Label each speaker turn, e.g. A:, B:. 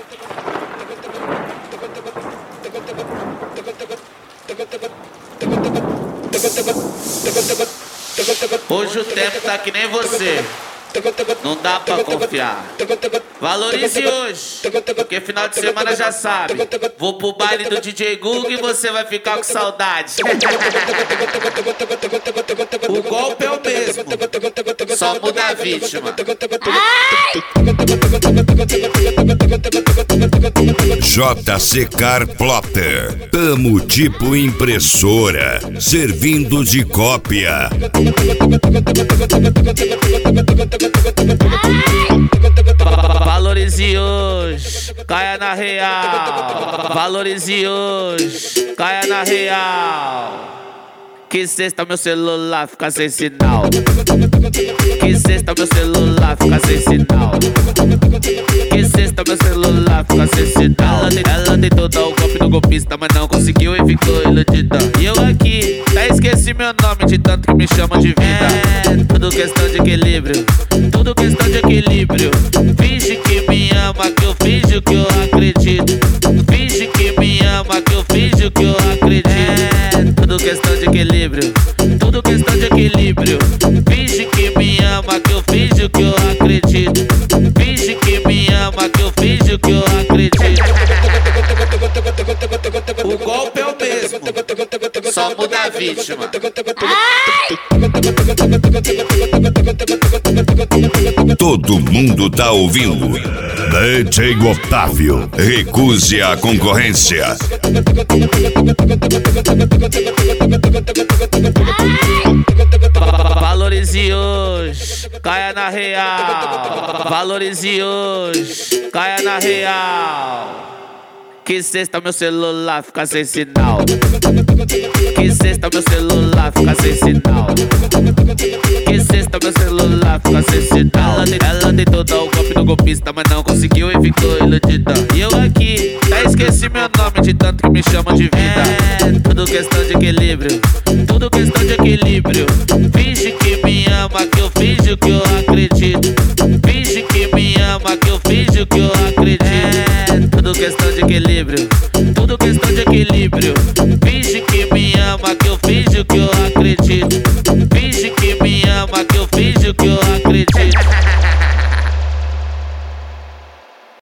A: Hoje o tempo tá que nem você, não dá pra confiar. Valorize hoje, porque final de semana já sabe. Vou pro baile do DJ Google e você vai ficar com saudade. O golpe é o mesmo, só muda a vítima.
B: JC Car Plotter, tamo tipo impressora, servindo de cópia.
A: Valorize hoje, caia na real. Valorize hoje, caia na real. Que sexta meu celular fica sem sinal. Que sexta meu celular fica sem sinal. Que sexta meu celular fica sem sinal. Ela tentou dar o golpe no golpista, mas não conseguiu e ficou iludida. E eu aqui, até esqueci meu nome de tanto que me chamam de vida. É tudo questão de equilíbrio, tudo questão de equilíbrio. Finge que me ama, que eu finjo que eu acredito. Finge que me ama, que eu finjo que eu acredito. É tudo questão de equilíbrio, tudo questão de equilíbrio. Finge que me ama, que eu finjo que eu acredito. Finge que me ama, que eu finjo que eu acredito. O golpe é o mesmo, só muda a vítima.
B: Todo mundo tá ouvindo. DJ Otávio, recuse a concorrência.
A: Valorize hoje, caia na real. Valorize hoje, caia na real. Que sexta meu celular fica sem sinal. Que sexta meu celular fica sem sinal. Que sexta meu celular fica sem sinal. Ela tentou dar o golpe no golpista, mas não conseguiu e ficou iludida. E eu aqui, até esqueci meu nome de tanto que me chamam de vida. É tudo questão de equilíbrio, tudo questão de equilíbrio. Finge que me ama, que eu finjo que eu acredito. Finge que me ama, que eu finjo que eu acredito. É tudo questão de equilíbrio, tudo questão de equilíbrio. Finge que me ama, que eu finjo que eu acredito.